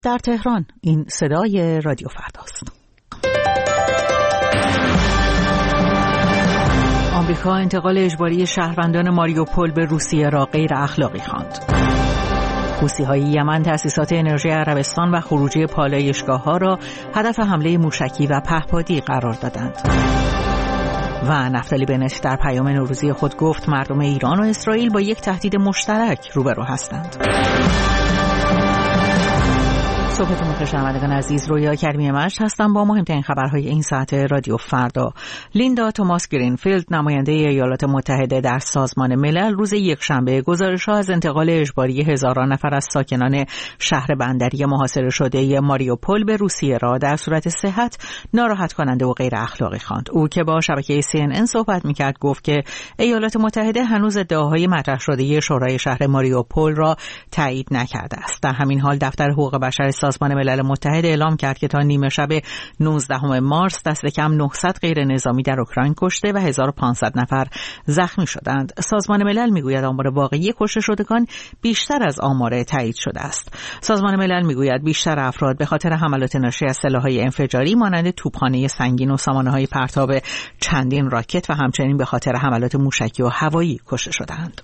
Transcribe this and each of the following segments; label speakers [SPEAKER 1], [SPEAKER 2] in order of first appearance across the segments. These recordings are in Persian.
[SPEAKER 1] در تهران این صدای رادیو فرداست. آمریکا انتقال اجباری شهروندان ماریوپول به روسیه را غیر اخلاقی خواند. حوثی‌های یمن تأسیسات انرژی عربستان و خروجی پالایشگاه‌ها را هدف حمله موشکی و پهپادی قرار دادند. و نفتالی بنت در پیام نوروزی خود گفت مردم ایران و اسرائیل با یک تهدید مشترک روبرو هستند. صبحتون بخیر شنوندگان عزیز، رویا کریمی مجد هستم با مهمترین خبرهای این ساعت رادیو فردا. لیندا توماس گرینفیلد، نماینده ایالات متحده در سازمان ملل، روز یکشنبه گزارش‌ها از انتقال اجباری هزاران نفر از ساکنان شهر بندری محاصره شده ماریوپول به روسیه را در صورت صحت ناراحت کننده و غیر اخلاقی خواند. او که با شبکه CNN صحبت می‌کرد گفت که ایالات متحده هنوز ادعاهای مطرح شده شورای شهر ماریوپول را تایید نکرده است. در همین حال دفتر حقوق بشر سازمان ملل متحد اعلام کرد که تا نیمه شب 19 مارس دست کم 900 غیر نظامی در اوکراین کشته و 1500 نفر زخمی شدند. سازمان ملل میگوید آمار واقعی کشته شدگان بیشتر از آمار تایید شده است. سازمان ملل میگوید بیشتر افراد به خاطر حملات ناشی از سلاح‌های انفجاری مانند توپخانه سنگین و سامانه‌های پرتاب چندین راکت و همچنین به خاطر حملات موشکی و هوایی کشته شدند.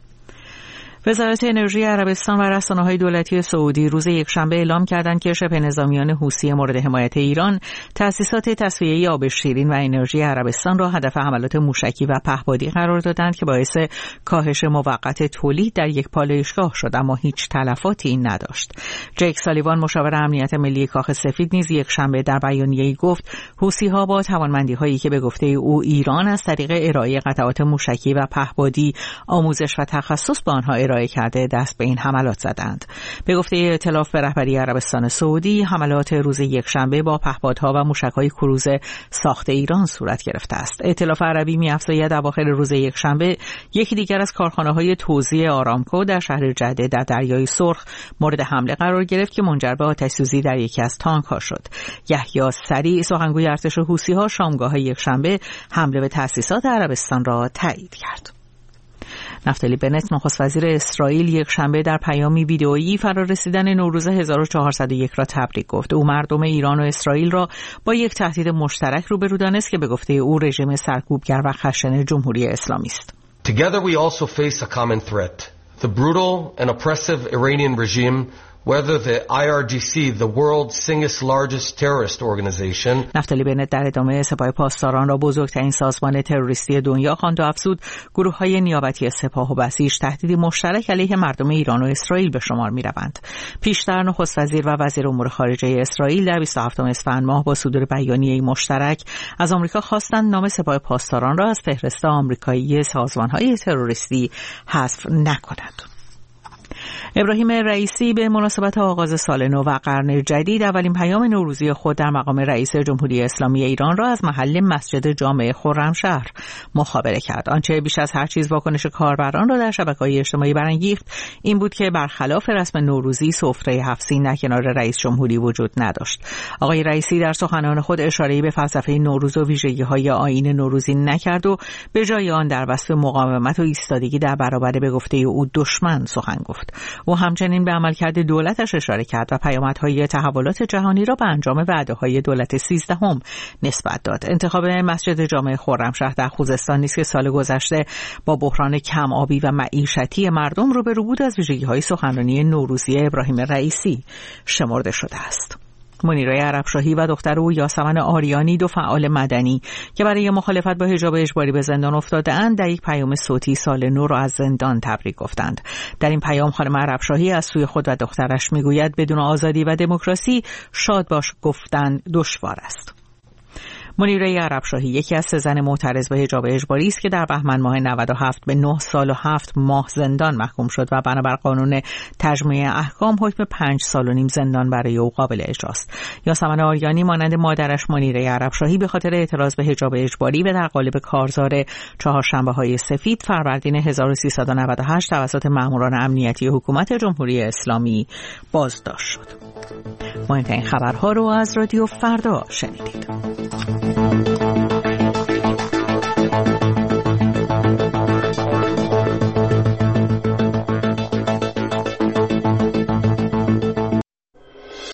[SPEAKER 1] وزارت انرژی عربستان و رسانه‌های دولتی سعودی روز یکشنبه اعلام کردند که شبه نظامیان حوثی مورد حمایت ایران تأسیسات تصفیه آب شیرین و انرژی عربستان را هدف حملات موشکی و پهپادی قرار دادند که باعث کاهش موقت تولید در یک پالایشگاه شد، اما هیچ تلفاتی نداشت. جیک سالیوان، مشاور امنیت ملی کاخ سفید، نیز یکشنبه در بیانیه‌ای گفت حوثی‌ها با توانمندی‌هایی که به گفته او ایران از طریق ارائه قطعات موشکی و پهپادی آموزش و تخصص به آنها ارائه کرده دست به این حملات زدند. به گفته ائتلاف به رهبری عربستان سعودی، حملات روز یکشنبه با پهپادها و موشک‌های کروز ساخت ایران صورت گرفته است. ائتلاف عربی می‌افزاید اواخر روز یکشنبه یکی دیگر از کارخانه‌های توزیع آرامکو در شهر جده در دریای سرخ مورد حمله قرار گرفت که منجر به آتش‌سوزی در یکی از تانک‌ها شد. یحیی سریع، سخنگوی ارتش حوثی‌ها، شامگاه یکشنبه حمله به تأسیسات عربستان را تایید کرد. نفتالی بنت، نخست وزیر اسرائیل، یکشنبه در پیامی ویدئویی فرارسیدن نوروز 1401 را تبریک گفت. او مردم ایران و اسرائیل را با یک تهدید مشترک روبرو دانست که به گفته او رژیم سرکوبگر و خشن جمهوری اسلامی است.
[SPEAKER 2] Together we also face a common threat. The brutal and oppressive Iranian regime, whether the IRGC, the world's single largest terrorist organization.
[SPEAKER 1] نفتالی بنت در ادامه سپاه پاسداران را بزرگترین سازمان تروریستی دنیا خواند و افزود گروه‌های نیابتی سپاه و بسیج تهدیدی مشترک علیه مردم ایران و اسرائیل به شمار می‌روند. پیشتر نخست وزیر و وزیر امور خارجه اسرائیل در 27 اسفند ماه با صدور بیانیه‌ای مشترک از آمریکا خواستند نام سپاه پاسداران را از فهرست آمریکایی سازمان‌های تروریستی حذف نکند. ابراهیم رئیسی به مناسبت آغاز سال نو و قرن جدید اولین پیام نوروزی خود در مقام رئیس جمهوری اسلامی ایران را از محل مسجد جامع خرمشهر مخابره کرد. آنچه بیش از هر چیز واکنش کاربران را در شبکه‌های اجتماعی برانگیخت این بود که برخلاف رسم نوروزی سفره 7 سین در کنار رئیس جمهوری وجود نداشت. آقای رئیسی در سخنان خود اشاره‌ای به فلسفه نوروز و ویژگی‌های آیین نوروزی نکرد و به جای آن در وصف مقاومت و ایستادگی در برابر به گفته او دشمن سخن گفت. او همچنین به عملکرد دولتش اشاره کرد و پیامدهای تحولات جهانی را به انجام وعده‌های دولت 13 نسبت داد. انتخاب مسجد جامع خرمشهر در خوزستان نیز که سال گذشته با بحران کم آبی و معیشتی مردم روبرو بود از ویژگی‌های سخنرانی نوروزی ابراهیم رئیسی شمرده شده است. منیره عربشاهی و دختر او یاسمن آریانی، دو فعال مدنی که برای مخالفت با حجاب اجباری به زندان افتاده‌اند، در یک پیام صوتی سال نو را از زندان تبریک گفتند. در این پیام خانم عربشاهی از سوی خود و دخترش میگوید بدون آزادی و دموکراسی شاد باش گفتن دشوار است. منیره عربشاهی یکی از 3 زن معترض به حجاب اجباری است که در بهمن ماه 97 به 9 سال و 7 ماه زندان محکوم شد و بنابر قانون تجمیع احکام حکم 5 سال و نیم زندان برای او قابل اجراست. یاسمن آریانی مانند مادرش منیره عربشاهی به خاطر اعتراض به حجاب اجباری و در قالب کارزار چهارشنبه‌های سفید فروردین 1398 توسط ماموران امنیتی حکومت جمهوری اسلامی بازداشت شد. مهمترین خبرها رو از رادیو فردا شنیدید.